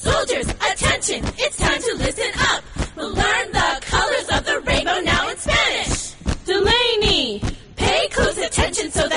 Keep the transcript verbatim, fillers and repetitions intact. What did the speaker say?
Soldiers, attention, it's time to listen up. We'll learn the colors of the rainbow now in Spanish. Delaney, pay close attention so